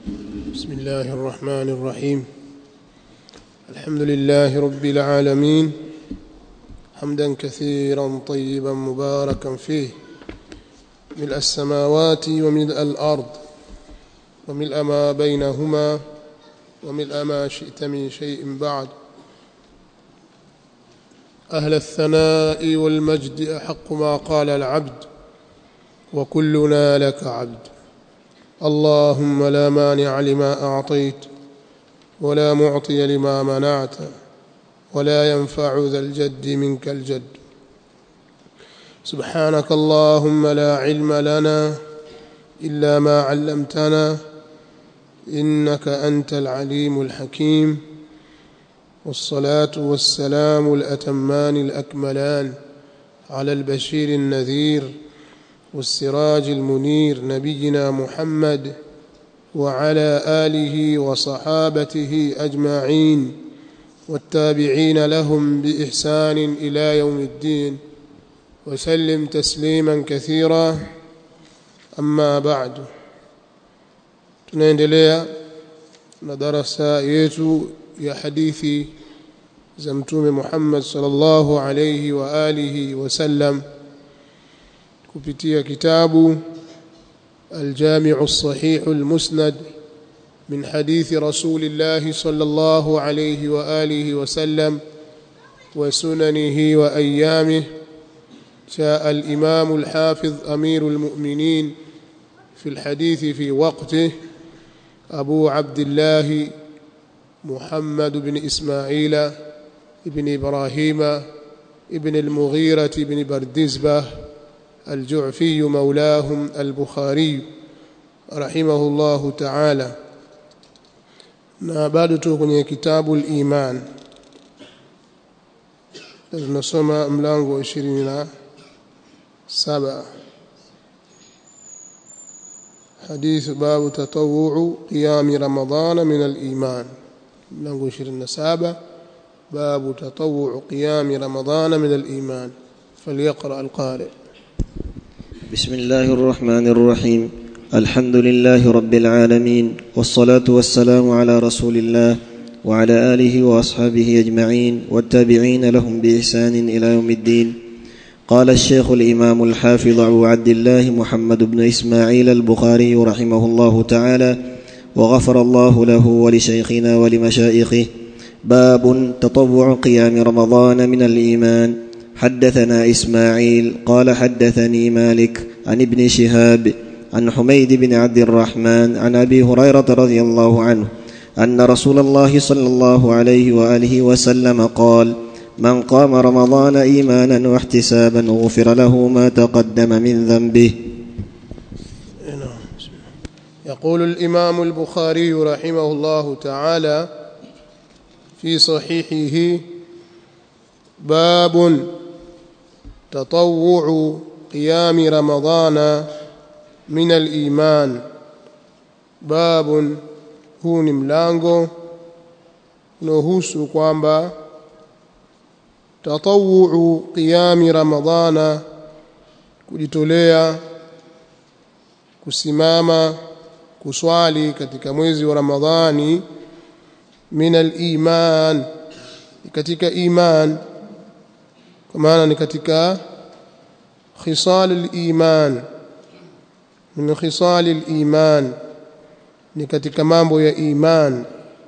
بسم الله الرحمن الرحيم. الحمد لله رب العالمين، حمدا كثيرا طيبا مباركا فيه، ملء السماوات وملء الأرض وملء ما بينهما وملء ما شئت من شيء بعد. أهل الثناء والمجد أحق ما قال العبد، وكلنا لك عبد. اللهم لا مانع لما أعطيت ولا معطي لما منعت ولا ينفع ذا الجد منك الجد. سبحانك اللهم لا علم لنا إلا ما علمتنا إنك أنت العليم الحكيم. والصلاة والسلام الأتمان الأكملان على البشير النذير والسراج المنير نبينا محمد وعلى آله وصحابته أجمعين والتابعين لهم بإحسان إلى يوم الدين، وسلم تسليما كثيرا. أما بعد، tunaendelea na darasa yetu ya hadithi za Mtume Muhammad sallallahu alayhi wa alihi wasallam kupitia kitabu الجامع الصحيح المسند من حديث رسول الله صلى الله عليه وآله وسلم وسننه وأيامه. جاء الإمام الحافظ أمير المؤمنين في الحديث في وقته أبو عبد الله محمد بن إسماعيل بن إبراهيم بن المغيرة بن بردزبة الجعفي مولاهم البخاري رحمه الله تعالى. na bado tuko kwenye kitabu al-Iman, tunasoma mlango 27, حديث باب تطوع قيام رمضان من الإيمان. ملango 27 باب تطوع قيام رمضان من الإيمان. فليقرأ القارئ. بسم الله الرحمن الرحيم. الحمد لله رب العالمين، والصلاة والسلام على رسول الله وعلى آله وأصحابه أجمعين والتابعين لهم بإحسان إلى يوم الدين. قال الشيخ الإمام الحافظ أبو عبد الله محمد بن إسماعيل البخاري رحمه الله تعالى وغفر الله له ولشيخنا ولمشائخه: باب تطوع قيام رمضان من الإيمان. حدثنا إسماعيل قال حدثني مالك عن ابن شهاب عن حميد بن عبد الرحمن عن أبي هريرة رضي الله عنه أن رسول الله صلى الله عليه وآله وسلم قال: من قام رمضان إيمانا واحتسابا غفر له ما تقدم من ذنبه. يقول الإمام البخاري رحمه الله تعالى في صحيحه: باب تطوع قيام رمضان من الإيمان. باب huu ni mlango unaohusu kwamba tatawuu qiyami ramadhana, kujitolea kusimama kuswali katika mwezi wa Ramadhani, min al-iman, katika iman, kwa maana ni katika khisal al-iman, min khisal al-iman, ni katika mambo ya iman.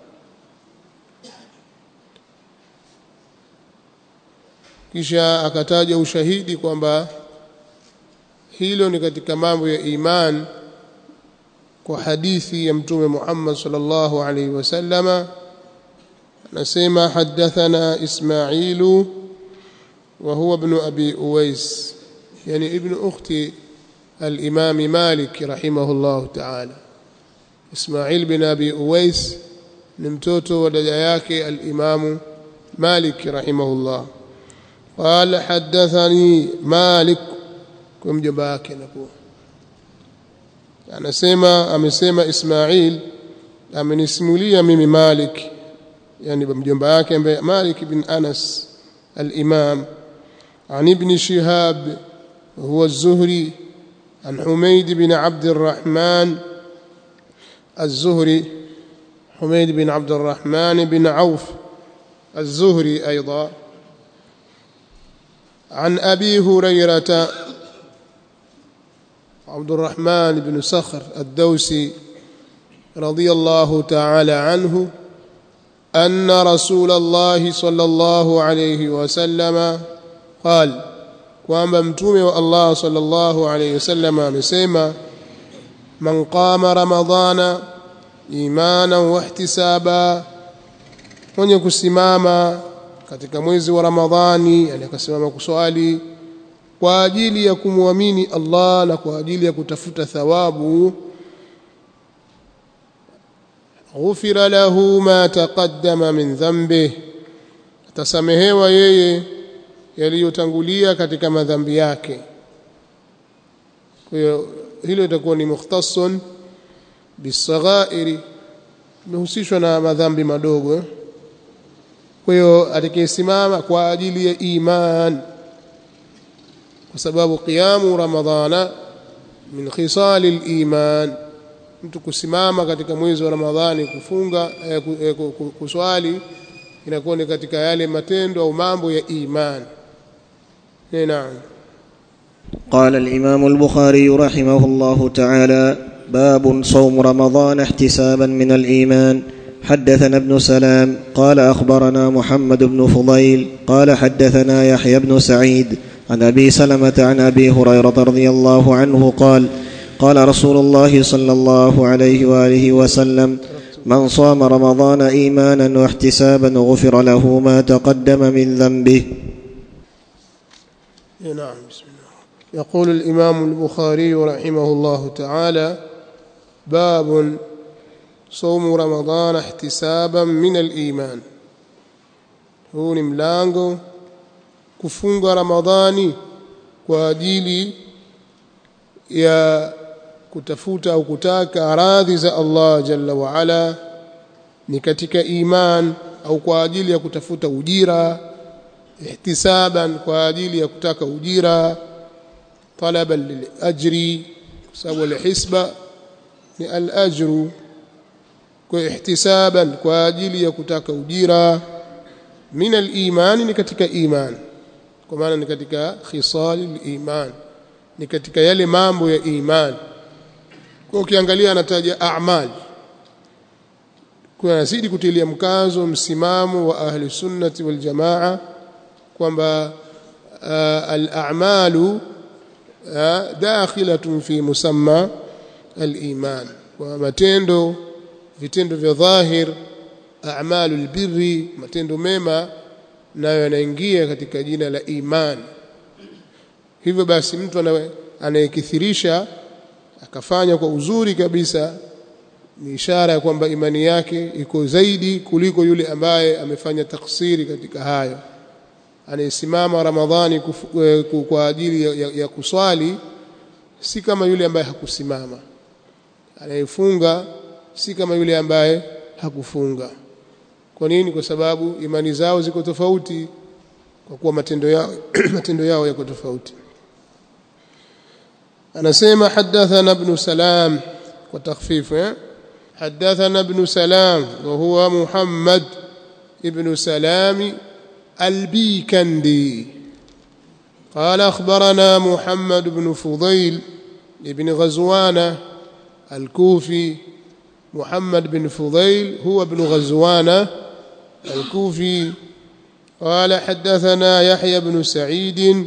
Kisha akataja ushahidi kwamba hilo ni katika mambo ya iman kwa hadithi ya Mtume Muhammad sallallahu alaihi wasallama. Anasema: hadathana Ismailu wa huwa ibn Abi Uwais, yani ibn ukhti al-Imam Malik rahimahullah ta'ala. Ismail bin Abi Uwais ni mtoto wa dada yake al-Imam Malik rahimahullah. قال حدثني مالك، kwa mjomba wake napo anasema, amesema Ismail amenisimulia mimi Malik, yani mjomba wake ambaye Malik bin Anas al-Imam, عن ابن شهاب وهو الزهري عن حميد بن عبد الرحمن الزهري حميد بن عبد الرحمن بن عوف الزهري أيضا عن أبي هريرة عبد الرحمن بن صخر الدوسي رضي الله تعالى عنه أن رسول الله صلى الله عليه وسلم قال kwamba mtume wa Allah sallallahu alayhi wasallam amesema man qama ramadhana imanan wa ihtisaba, mwenye kusimama katika mwezi wa Ramadhani, yani akasimama kuswali kwa ajili ya kumwamini Allah na kwa ajili ya kutafuta thawabu, ghufira lahu ma taqaddama min dhanbi, atasamehewa yeye yaliyotangulia katika madhambi yake. Kwa hiyo hilo litakuwa ni mukhtassun bisaghairi, imehusishwa na madhambi madogo. Kwa hiyo atakayesimama kwa ajili ya iman, kwa sababu qiyamu ramadhana min khisal al-iman, mtu kusimama katika mwezi wa Ramadhani kufunga kuswali inakuwa ni katika yale matendo au mambo ya iman. نعم. قال الإمام البخاري رحمه الله تعالى: باب صوم رمضان احتسابا من الإيمان. حدثنا ابن سلام قال أخبرنا محمد بن فضيل قال حدثنا يحيى بن سعيد عن أبي سلمة عن أبي هريرة رضي الله عنه قال: قال رسول الله صلى الله عليه وآله وسلم: من صام رمضان إيمانا واحتسابا غفر له ما تقدم من ذنبه. نعم. بسم الله. يقول الإمام البخاري رحمه الله تعالى: باب صوم رمضان احتسابا من الإيمان. huu ni mlango kufunga Ramadhani kwa ajili ya kutafuta au kutaka radhi za Allah jalla wa ala, ni katika iman, au kwa ajili ya kutafuta ujira, ihtisaban kwa ajili ya kutaka ujira, talaban lil ajri, kwa sababu al-hisba ni al-ajru, kwa ihtisaban kwa ajili ya kutaka ujira, min al-iman ni katika iman, kwa maana ni katika khisal al-iman, ni katika yale mambo ya iman. Kwa ukiangalia anataja a'mal, kwa nazidi kutilia mkazo msimamo wa ahli sunnati wal jamaa kwamba al-a'malu dakhilatun fi musamma al-iman, kwa matendo, vitendo vya dhahir, a'malul birri, matendo mema, nayo yanaingia katika jina la iman. Hivyo basi mtu anayekithirisha akafanya kwa uzuri kabisa, ni ishara ya kwamba imani yake iko zaidi kuliko yule ambaye amefanya taksiri katika hayo. Anayesimama Ramadhani kwa ajili ya kuswali si kama yule ambaye hakusimama, anayefunga si kama yule ambaye hakufunga. Kwa nini? Kwa sababu imani zao ziko tofauti, kwa kuwa matendo yao yako tofauti. anasema hadathana ibn Salam kwa takhfifu, حدثنا ابن سلام وهو محمد ابن سلام البيكندي قال أخبرنا محمد بن فضيل ابن غزوان الكوفي. محمد بن فضيل هو ابن غزوان الكوفي. قال حدثنا يحيى بن سعيد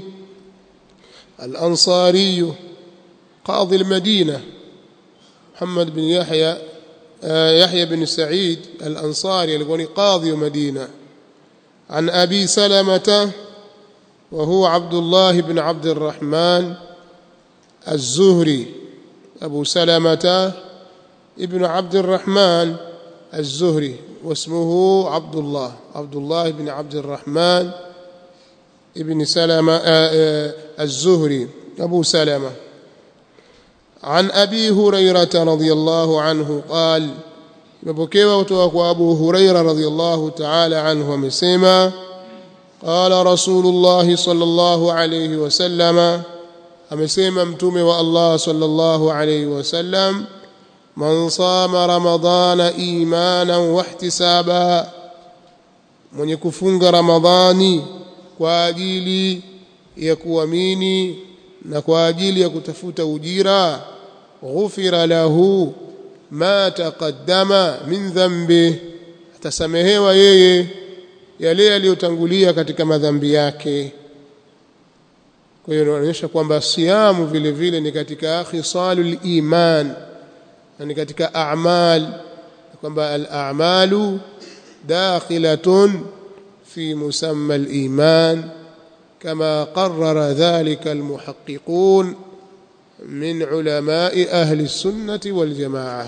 الأنصاري قاضي المدينة. محمد بن يحيى بن سعيد الأنصاري الذي قاضي مدينة. عن أبي سلمة وهو عبد الله بن عبد الرحمن الزهري. أبو سلمة ابن عبد الرحمن الزهري واسمه عبد الله بن عبد الرحمن ابن سلمة الزهري أبو سلمة. عن أبي هريرة رضي الله عنه قال: مبكيوا وتوقع أبو هريرة رضي الله تعالى عنه ومسيما: قال رسول الله صلى الله عليه وسلم، أمسيما متومي والله صلى الله عليه وسلم: man sama ramadhana imanan wa ihtisaba, mwenye kufunga Ramadhani kwa ajili ya kuamini na kwa ajili ya kutafuta ujira, ghufira lahu ma taqaddama min dhanbi, atasamehewa yeye yale yaliyotangulia katika madhambi yake. Kwa hiyo inaonyesha kwamba siyamu vile vile ni katika khisalul iman, na ni katika a'mal, kwamba al-a'malu dakhilatun fi musamma al-iman kama qarrara dhalika al-muhaqqiqun min ulama'i ahli as-sunnah wal jama'ah.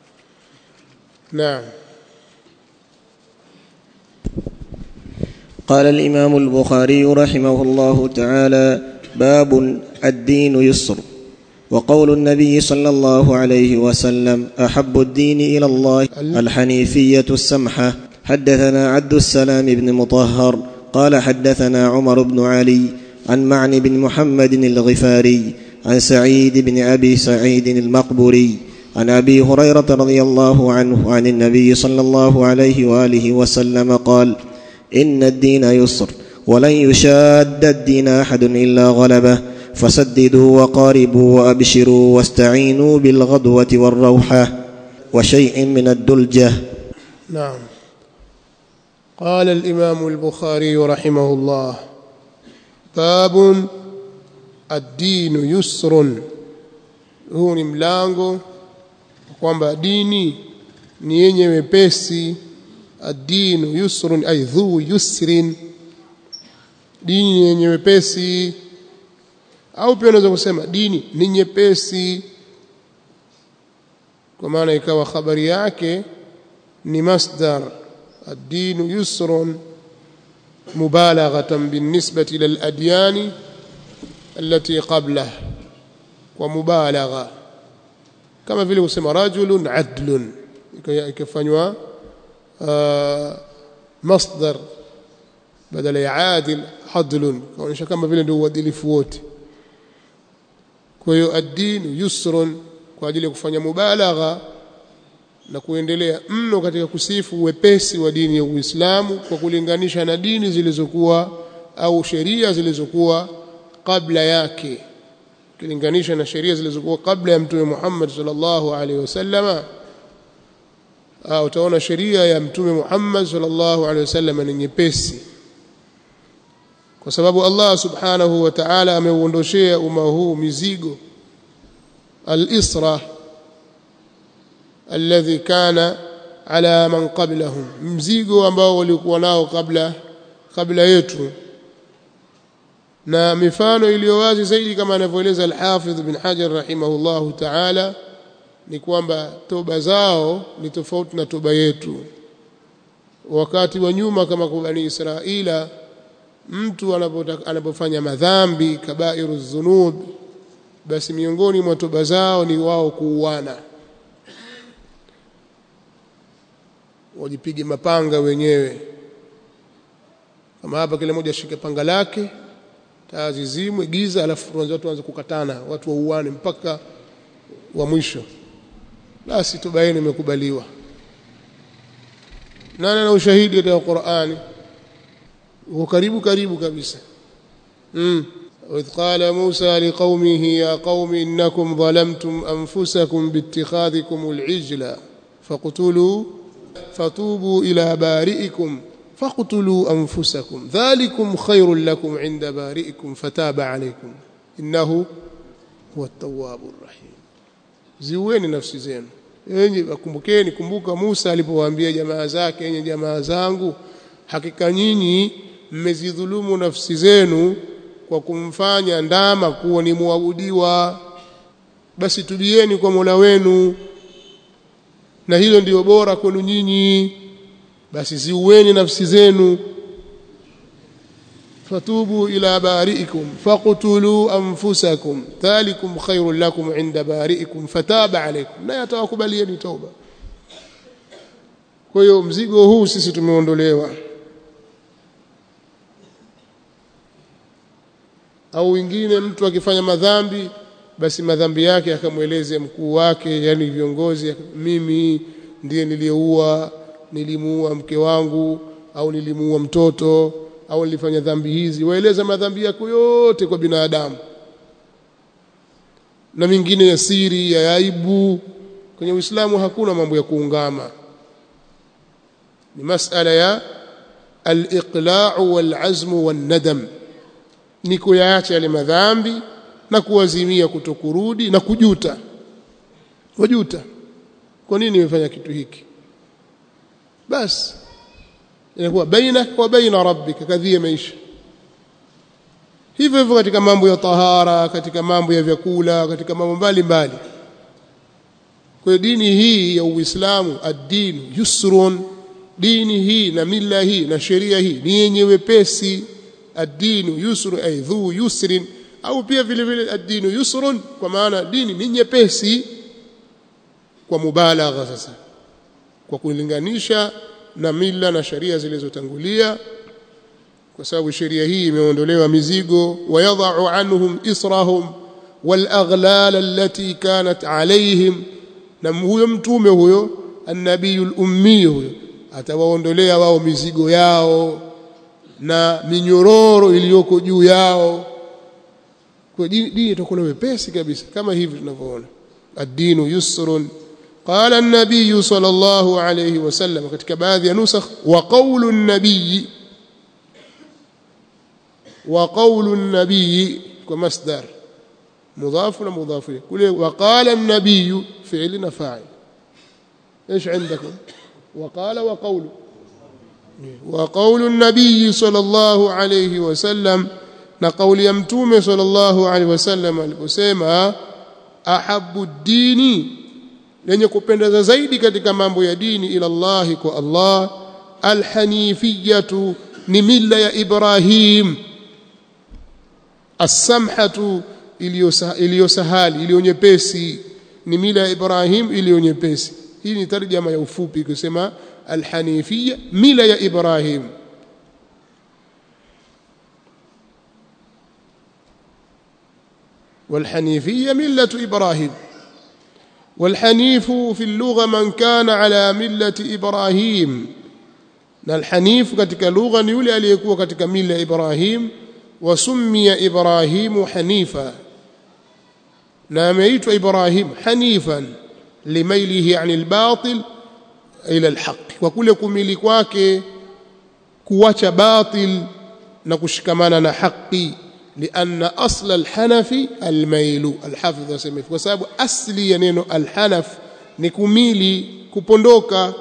Naam. قال الإمام البخاري رحمه الله تعالى: باب الدين يسر. وقول النبي صلى الله عليه وسلم: أحب الدين إلى الله الحنيفية السمحة. حدثنا عبد السلام بن مطهر قال حدثنا عمر بن علي عن معن بن محمد الغفاري عن سعيد بن أبي سعيد المقبوري عن أبي هريرة رضي الله عنه عن النبي صلى الله عليه وآله وسلم قال: إن الدين يسر ولن يشاد الدين أحد إلا غلبه، فسددوا وقاربوا وأبشروا واستعينوا بالغدوة والروحة وشيء من الدلجة. نعم. قال الإمام البخاري رحمه الله: باب الدين يسر. huu ni mlango kwamba dini ni yenye wepesi. Ad-dinu yusrun ay dhu yusrin, dini yenye wepesi. Au pia unaweza kusema dini ni nyepesi, kwa maana ikawa habari yake ni masdar. Ad-dinu yusrun mubalaghatan binisbati ila al-adyan allati qablah, wa mubalagha, kama vile kusema rajulun adlun, ikafanywa مصدر بدل يعادل عدل، kuonyesha kama vile ndio uadilifu wote. Kwa hiyo ad-din yusrun kwa ajili ya kufanya mubalagha na kuendelea mno katika kusifu wepesi wa dini ya Uislamu kwa kulinganisha na dini zilizokuwa au sheria zilizokuwa kabla yake, kulinganisha na sheria zilizokuwa kabla ya Mtume Muhammad sallallahu alaihi wasallama. Utaona sheria ya Mtume Muhammad sallallahu alaihi wasallam ni nyepesi, kwa sababu Allah subhanahu wa ta'ala ameuondoshea umma huu mizigo al-isra alladhi kana ala man qablahum, mzigo ambao walikuwa nao kabla yetu. Na mifano iliyo wazi zaidi kama anavyoeleza al-Hafidh bin Hajar rahimahullahu ta'ala ni kwamba toba zao ni tofauti na toba yetu. Wakati wa nyuma kama kwa Bani Israila, mtu anapofanya madhambi kabairu dhunub, basi miongoni mwa toba zao ni wao kuuana, wajipige mapanga wenyewe. Kama hapa kila mmoja ashike panga lake, taa zizimwe, giza, alafu watu waanze kukatana, watu wauane mpaka wa mwisho, basi toba yenu imekubaliwa. Nani ana ushahidi katika Qur'ani? Uko karibu kabisa. وإذ قال موسى لقومه يا قوم إنكم ظلمتم أنفسكم باتخاذكم العجل فتوبوا إلى بارئكم فاقتلوا أنفسكم ذلكم خير لكم عند بارئكم فتاب عليكم إنه هو التواب الرحيم. Ziweni nafsi zenu. Kumbuka Musa alipowaambia jamaa zake, enyi jamaa zangu, hakika nyinyi mmezidhulumu nafsi zenu kwa kumfanya ndama kuwa ni muabudiwa, basi tubieni kwa Mola wenu, na hilo ndio bora kwenu nyinyi, basi ziweni nafsi zenu. fatubu ila bari'ikum faqtulu anfusakum dhalikum khairul lakum 'inda bari'ikum fataba alaykum, na yatawakubalieni toba. Kwa hiyo mzigo huu sisi tumeondolewa. Au wengine mtu akifanya madhambi basi madhambi yake akamueleze mkuu wake, yani viongozi, mimi ndiye nilimuua mke wangu, au nilimuua mtoto, au nilifanya dhambi hizi. Waeleza madhambi yako yote kwa binadamu, na mingine ya siri, ya aibu. Kwenye Uislamu hakuna mambo ya kuungama, ni masala ya al-iqla'u wal-'azmu wan-nadam, ni kuyaacha yale madhambi na kuazimia kutokurudi na kujuta. Wajuta, kwa nini nimefanya kitu hiki? Basi inakuwa baina wa baina rabbika, kadhia maisha. Hivyo hivyo katika mambo ya tahara, katika mambo ya vyakula, katika mambo mbalimbali. Kwa dini hii ya Uislamu, ad-din yusrun, dini hii na mila hii na sheria hii ni yenye wepesi. Ad-din yusru ay dhu yusrin, au pia vile vile ad-din yusrun kwa maana dini ni nyepesi, kwa mubalagha sasa, kwa kulinganisha na mila na sheria zilizotangulia, kwa sababu sheria hii imeondolewa mizigo. Wayadha'u anhum israhum wal aghlal allati kanat alayhim, na huyo mtume huyo an-nabiyul ummi huyo atawaondolea wao mizigo yao na minyororo iliyoko juu yao. Kwa dini itakuwa wepesi kabisa, kama hivi tunavyoona ad-dinu yusrun. Qala an-nabiy sallallahu alayhi wasallam, katika baadhi ya nusakh, wa qawlu an-nabiy, wa qawlu an-nabiy kwa masdar مضاف ومضاف إليه. وقال النبي فعل فاعل. ايش عندكم؟ وقال وقول. وقول النبي صلى الله عليه وسلم، نقول يمتوم صلى الله عليه وسلم aliposema ahabbu ad-dini, lenye kupendeza zaidi katika mambo ya dini, ila Allah, kwa Allah, al-hanifiyatu, ni mila ya Ibrahim, as-samhatu, iliyosahali, iliyonyepesi, ni mila ya Ibrahim iliyonyepesi. Hii ni tarjama ya ufupi kusema al-hanifiyya, mila ya Ibrahim. والحنيفية ملة إبراهيم. والحنيف في اللغة من كان على ملة إبراهيم. الحنيف katika lugha ni yule aliyekuwa katika mila ya Ibrahim. وسمي إبراهيم حنيفا، na ameitwa Ibrahim hanifan limailihi anil batil ila alhaq, kwa kule kumili kwake kuacha batil na kushikamana na haki. Lianna asla alhanafi almailu, alhafidh asema, kwa sababu asli ya neno alhanaf ni kumili, kupondoka,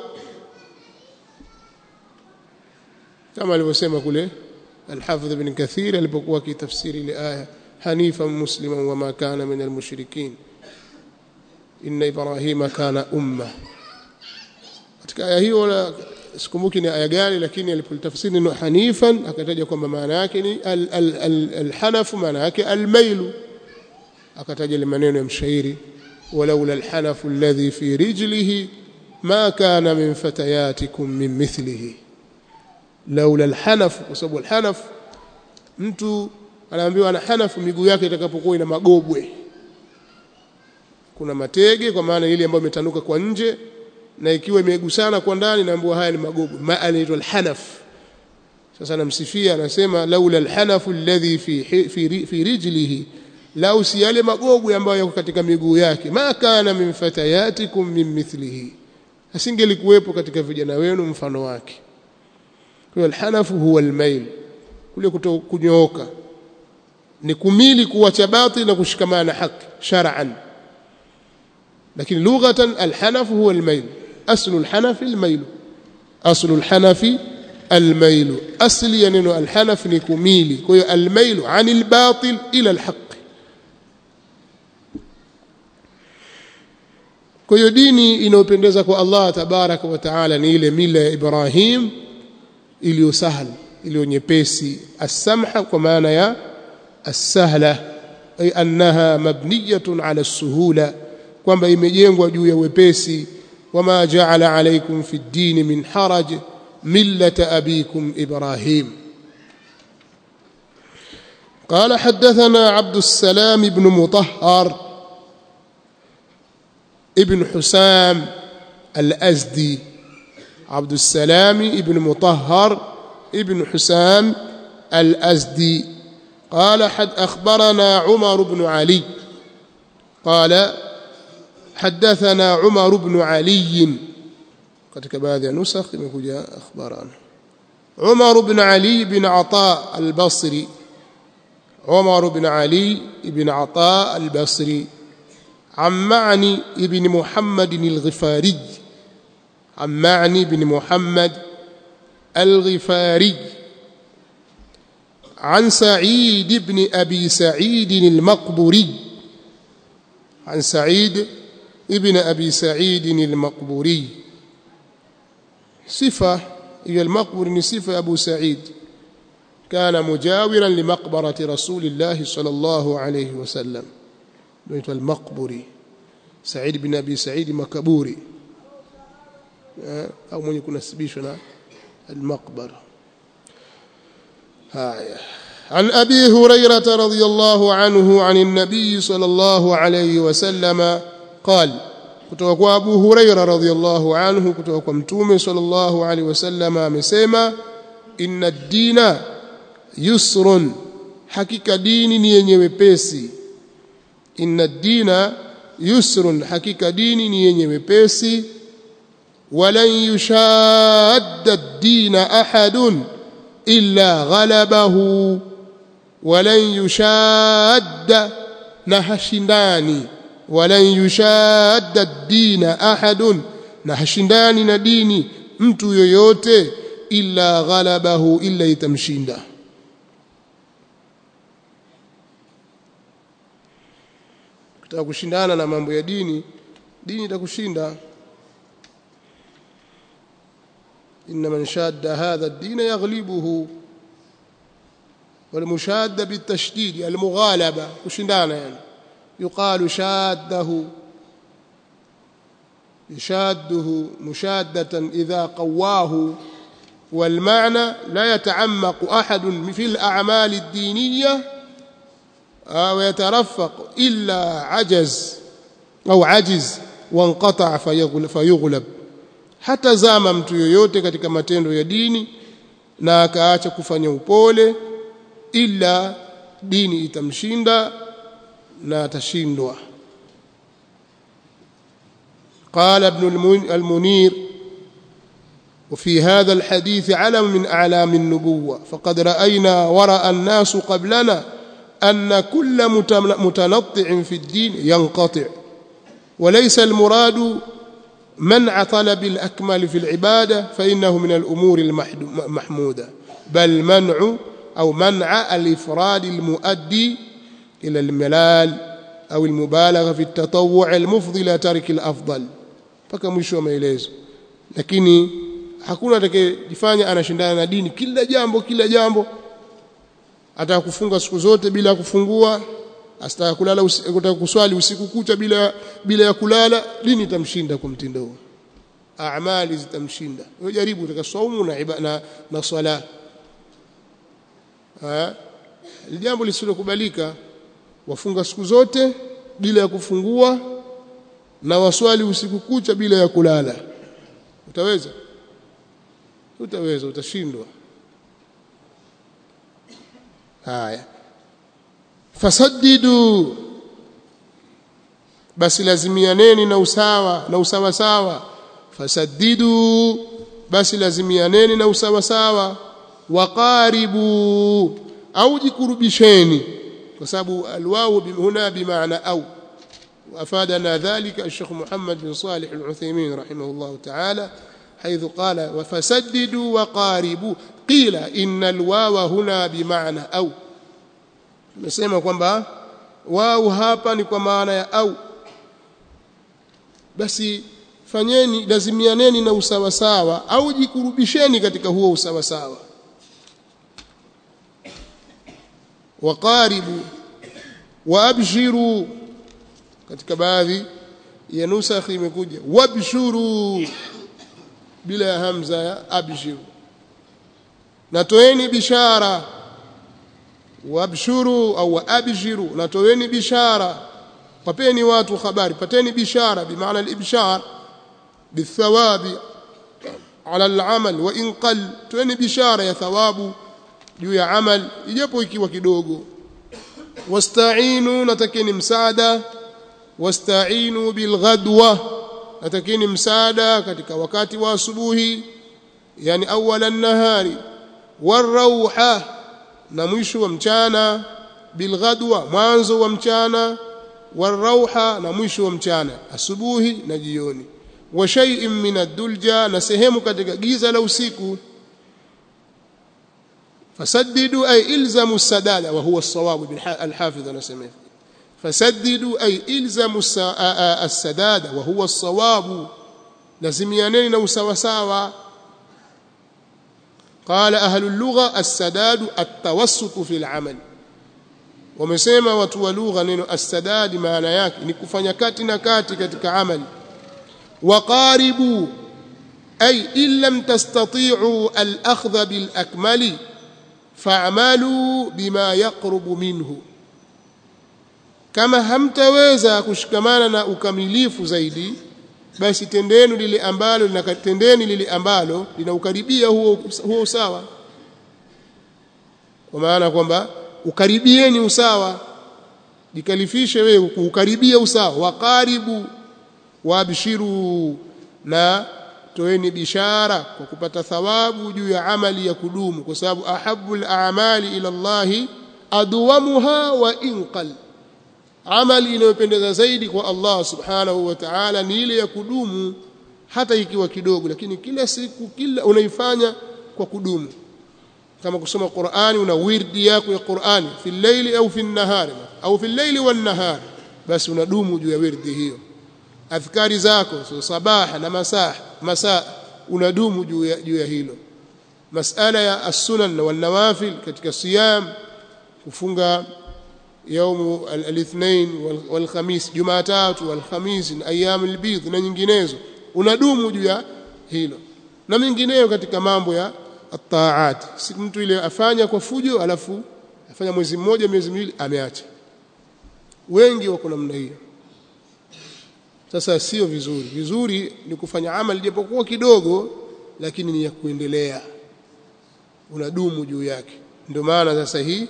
kama alivyosema kule الحافظ ابن كثير alipokuwa kitafsiri ile aya hanifan musliman wama kana min almushrikin inna ibrahima kana umma. Katika aya hiyo sikumbuki ni aya gani, lakini alipolitafsiri neno hanifan akataja kwamba maana yake ni alhanaf, maana yake almailu. Akataja ile maneno ya mshairi, walaula alhanafu alladhi fi rijlihi ma kana min fatayatikum min mithlihi. Laula alhanaf, kwa sababu alhanaf, mtu anaambiwa ana hanafu miguu yake itakapokuwa ina magobwe, kuna matege kwa maana ile ambayo imetanuka kwa nje, na ikiwa imegusana kwa ndani naambiwa haya ni magobwe, ma anaitwa alhanaf. Sasa namsifia, anasema laula alhanafu alladhi fi rijlihi, lau si yale magobwe ambayo yako katika miguu yake, ma kana min fatayatikum min mithlihi, asingelikuwepo katika vijana wenu mfano wake. Kwa alhanafu huwa almail, kule kunyooka, ni kumili, kuacha batil na kushikamana na haki shar'an. Lakini lughatan alhanafu huwa almail, aslu alhanafi almail, aslu alhanafi almail, asli ya neno alhanaf ni kumili. Kwa hiyo almail anil batil ila alhaq. Kwa hiyo dini inayopendeza kwa Allah tabaraka wa taala ni ile mila ya Ibrahim iliyo sahal, iliyo nyepesi. As-samha kwa maana ya as-sahla, ay annaha mabniyatun ala as-suhula, kwamba imejengwa juu ya wepesi. Wama ja'ala alaykum fi ad-din min haraj millata abikum Ibrahim. قال حدثنا عبد السلام بن مطهر ابن حسام الأزدي. عبد السلام بن مطهر ابن حسام الأزدي قال أخبرنا عمر بن علي قال حدثنا عمر بن علي. katika baadhi ya nusakh imekuja akhbarana عمر بن علي بن عطاء البصري. عمر بن علي بن عطاء البصري عن معني بن محمد الغفاري. عن معني بن محمد الغفاري عن سعيد بن أبي سعيد المقبوري. عن سعيد ابن أبي سعيد المقبوري. صفة هي المقبور صفة أبو سعيد كان مجاورا لمقبرة رسول الله صلى الله عليه وسلم. بيت المقبوري سعيد بن أبي سعيد مكبوري أو من يكون نسبيشنا المقبرة. عن أبي هريرة رضي الله عنه عن النبي صلى الله عليه وسلم قال kutoka kwa Abu Huraira radhiyallahu anhu kutoka kwa Mtume sallallahu alaihi wasallam amesema inna ad-dina yusrun, hakika dini ni yenye wepesi. Inna ad-dina yusrun, hakika dini ni yenye wepesi. Walan yushadda ad-dina ahadun illa ghalabahu. Walan yushadda, na hashindani. Walan yushadda ad-dina ahadun, na hashindani na dini mtu yoyote illa ghalabahu, illa itamshinda. Ukitaka kushindana na mambo ya dini, dini itakushinda. inna man shadda hadha ad-din yaghlibuhu. والمشادة بالتشديد المغالبة kushindana yani. يقال شاده يشاده مشادة إذا قواه. والمعنى لا يتعمق أحد في الأعمال الدينية ويترفق إلا عجز وانقطع فيغلب. hata zama mtu yoyote katika matendo ya dini na akaacha kufanya upole ila dini itamshinda na atashindwa. قال ابن المنير وفي هذا الحديث علم من أعلام النبوة فقد رأينا ورأى الناس قبلنا أن كل متنطع في الدين ينقطع وليس المراد منع طلب الأكمل في العبادة فإنه من الأمور المحمودة بل منع الإفراد المؤدي إلى الملال أو المبالغة في التطوع المفضي إلى ترك الأفضل. mpaka mwisho wa maelezo. Lakini hakuna atakayefanya anashindana na dini kila jambo ataka kufunga siku zote bila kufungua, asitaka kulala ataka kuswali usiku kucha bila ya kulala, dini itamshinda kwa mtindo huo. Aamali zitamshinda. Wewe jaribu utakasaumu na ibada na swala. Jambo lisilokubalika, wafunga siku zote bila ya kufungua na waswali usiku kucha bila ya kulala. Utaweza? Utashindwa. Haya. Fasaddidu, basi lazimianeni na usawa sawa. Fasaddidu, basi lazimianeni na usawa sawa. Waqaribu, au jikurubisheni, kwa sababu alwawu huna bimaana au. وافادنا ذلك الشيخ محمد بن صالح العثيمين رحمه الله تعالى حيث قال وفسددوا وقاربوا قيل ان الواو هنا بمعنى او. nasema kwamba wao hapa ni kwa maana ya au. Basi fanyeni, lazimianeni na usawa sawa au jikurubisheni katika huo usawa sawa. Waqaribu wa abshiru, katika baadhi ya nusakh imekuja wabshuru bila ya hamza ya abshiru. Na toeni bishara, wabshuru au abshiru, natoweni bishara, papeni watu habari, pateni bishara bimaana al-ibshar bithawabi ala al-amal wa in qall, toweni bishara ya thawabu juu ya amal ijapo ikiwa kidogo. Wasta'inu, natakeni msaada, wasta'inu bilghadwa, natakeni msaada katika wakati wa asubuhi, yani awwal an-nahari, warauha, na mwisho wa mchana, bilghadwa, mwanzo wa mchana, warauha, na mwisho wa mchana, asubuhi na jioni, wa shay'in min ad-dulja, na sehemu katika giza la usiku. fasaddidu ay ilzamu as-sadada wa huwa as-sawab, al-hafidh anasema fasaddidu ay ilzamu as-sadada wa huwa as-sawab, lazimianeni na usawasawa. قال أهل اللغة السداد التوسط في العمل. wamesema watu wa lugha neno as-sadad maana yake ni kufanya kati na kati katika amali. waqaribu ay illam tastati'u al-akhdha bil akmali fa'malu bima yaqrubu minhu, kama hamtaweza kushikamana na ukamilifu zaidi, basi tendeni lile ambalo linaukaribia huo usawa. Kwa maana kwamba ukaribieni usawa, jikalifishe wewe kukaribia usawa. waqaribu wabshiru, na toeni bishara kwa kupata thawabu juu ya amali ya kudumu, kwa sababu ahabbul a'mali ila Allah adwamuha wa inqal, amali inayopendeza zaidi kwa Allah subhanahu wa ta'ala ni ile ya kudumu hata ikiwa kidogo, lakini kila siku kila unaifanya kwa kudumu. kama kusoma Qur'ani, una wirdi yako ya Qur'ani fi llaili au fi nahari au fi llaili wan nahar, basi unadumu juu ya wirdi hiyo. adhkari zako so sabaha na masaa unadumu juu ya hilo. masala ya as-sunan wal nawafil katika siyam, kufunga يوم الاثنين والخميس, Jumatatu walkhamis na ayyam albidh na nyinginezo, unadumu juu ya hilo. Na mengineyo katika mambo ya at-taat, si mtu ile afanya kwa fujo alafu afanya mwezi mmoja miezi miwili ameacha. Wengi wako namna hiyo. Sasa sio vizuri. Vizuri ni kufanya amali japokuwa kidogo, lakini ni ya kuendelea, unadumu juu yake. Ndio maana sasa hii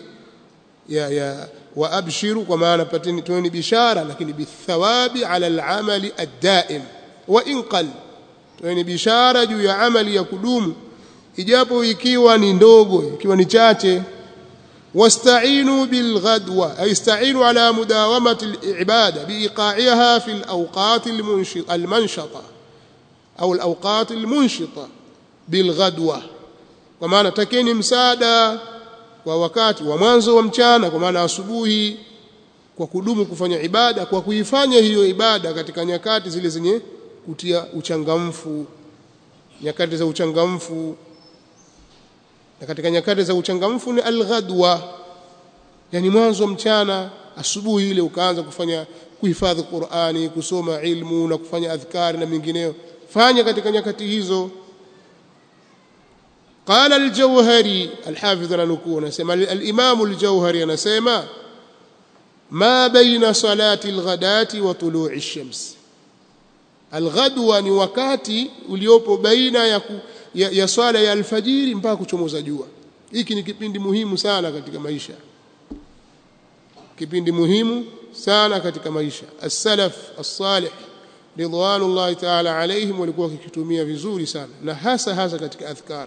ya wa abshiru, kwa maana pateni toeni bishara, lakini bithawabi ala al-amali ad-daim wa in qal, toeni bishara juu ya amali ya kudumu ijapo ikiwa ni ndogo, ikiwa ni chache. wasta'inu bil ghadwa, ay ista'inu ala mudawamati al-ibada biiqa'iha fi al-awqat al-munshita au al-awqat al-munshita bil ghadwa, kwa maana takeni msaada kwa wakati wa mwanzo wa mchana, kwa maana asubuhi, kwa kudumu kufanya ibada, kwa kuifanya hiyo ibada katika nyakati zile zenye kutia uchangamfu, nyakati za uchangamfu. Na katika nyakati za uchangamfu ni al-ghadwa, yani mwanzo wa mchana, asubuhi ile ukaanza kufanya kuhifadhi Qur'ani, kusoma ilmu na kufanya adhkari na mengineyo, fanya katika nyakati hizo. قال الجوهري الحافظ لنكون نسمع الإمام الجوهري نسمع ما بين صلاة الغداة وطلوع الشمس. الغدوة ni wakati uliopo baina ya swala ya alfajiri mpaka kuchomoza jua. Hiki ni kipindi muhimu sana katika maisha, kipindi muhimu sana katika maisha. As-salaf as-salih ridwanullahi ta'ala alayhim walikuwa wakitumia vizuri sana, na hasa katika adhkar.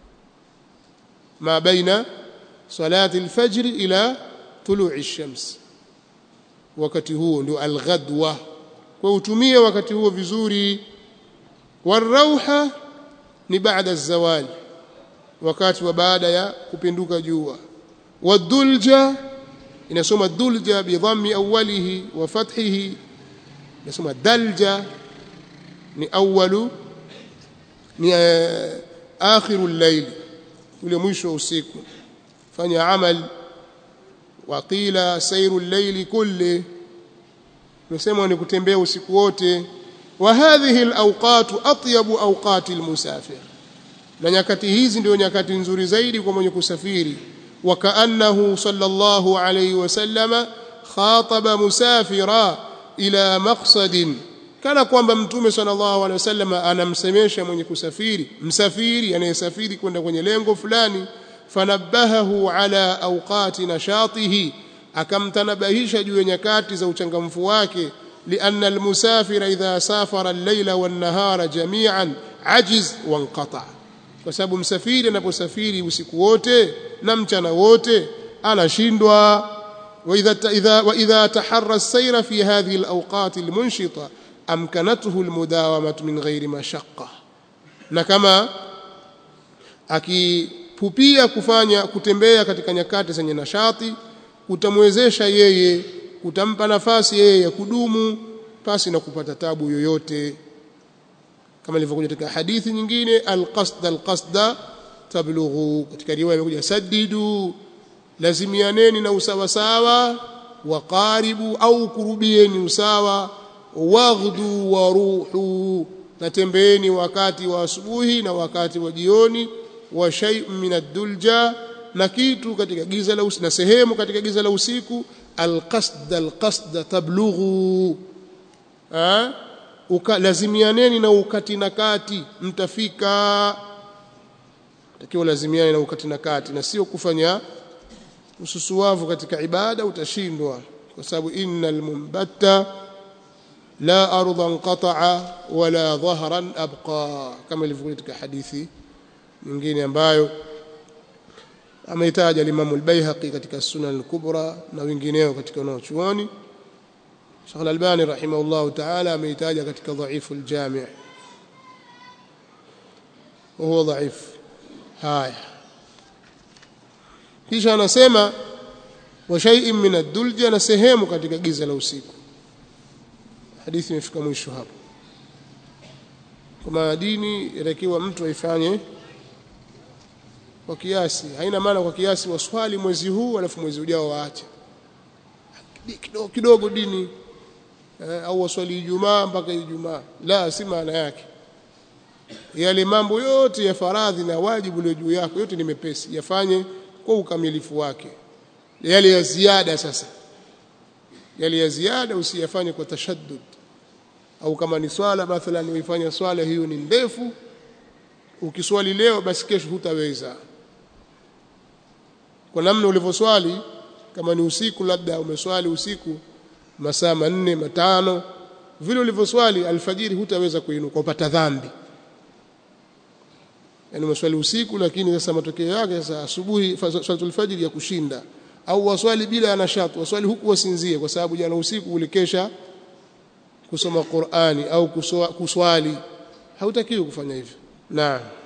ما بين صلاة الفجر إلى طلوع الشمس, wakati huo ndio al-ghadwa, kwa utumie wakati huo vizuri. warauha ni baada az-zawal, wakati wa baada ya kupinduka jua. wadulja inasoma dulja bi dhammi awwalihi wa fathihi, inasoma dalja ni awwalu ni akhiru al-layl, ule mwisho wa usiku. fanya amal. waqila sayru al-layli kulli, tunasema ni kutembea usiku wote. wa hadhihi al-awqat atyabu awqati al-musafir, na nyakati hizi ndio nyakati nzuri zaidi kwa mwenye kusafiri. وكأنه صلى الله عليه وسلم خاطب مسافرا إلى مقصد kana kwamba mtume sallallahu alaihi wasallam anamsemesha mwenye kusafiri msafiri anayesafiri kwenda kwenye lengo fulani fanabahahu ala awqati nashatihi akamtanabahisha juu ya nyakati za uchangamfu wake lianna almusafira idha safara al-layla wan-nahara jami'an ajiz wa inqata kwa sababu msafiri anaposafiri usiku wote na mchana wote anashindwa وإذا تحرى السير في هذه الأوقات المنشطة أمكنته المداومة من غير مشقة na kama akipupia kutembea katika nyakati zenye nashati utamwezesha yeye utampa nafasi yeye ya kudumu pasi na kupata tabu yoyote kama ilivyokuja katika hadithi nyingine alqasda tablughu katika riwaya imekuja saddidu lazimianeni na usawa sawa waqaribu au kurubieni usawa waghdu wa ruhu natembeeni wakati wa asubuhi na wakati wa jioni wa shay'un min ad-dulja na kitu katika giza la usiku na sehemu katika giza la usiku alqasda tablughu lazimianeni na ukati na kati mtafika takiwa lazimiane na ukati na kati na sio kufanya ususuwavu katika ibada utashindwa kwa sababu innal mumbatta la ardan qata'a wala dhahran abqa kama ilivyokuja katika hadithi nyingine ambayo ameitaja Imam al-Baihaqi katika Sunan al-Kubra na wengineo katika wanachuoni Sheikh al-Albani rahimahullah ta'ala ameitaja katika Dha'if al-Jami' huwa dha'if haya kisha anasema wa shay'in min ad-dulja na sehemu katika giza la usiku hadithi imefika mwisho hapo kama dini inatakiwa mtu aifanye kwa kiasi haina maana kwa kiasi waswali mwezi huu alafu mwezi ujao waache kidogo dini au waswali Ijumaa mpaka Ijumaa la si maana yake yale mambo yote ya faradhi na wajibu ulio juu yako yote ni mepesi yafanye kwa ukamilifu wake yale ya ziada sasa yale ya ziada usiyafanye kwa tashaddud au kama ni swala mathalan uifanye swala hiyo ni ndefu ukiswali leo basi kesho hutaweza kwa namna ulivyoswali kama ni usiku labda umeswali usiku masaa 4 5 vile ulivyoswali alfajiri hutaweza kuinuka upata dhambi yani umeswali usiku lakini sasa matokeo yake sasa asubuhi swalatul fajr ya kushinda au waswali bila nashati waswali huku wasinzie kwa sababu jana usiku ulikesha kusoma Qur'ani au kuswali hautakiwi kufanya hivyo naam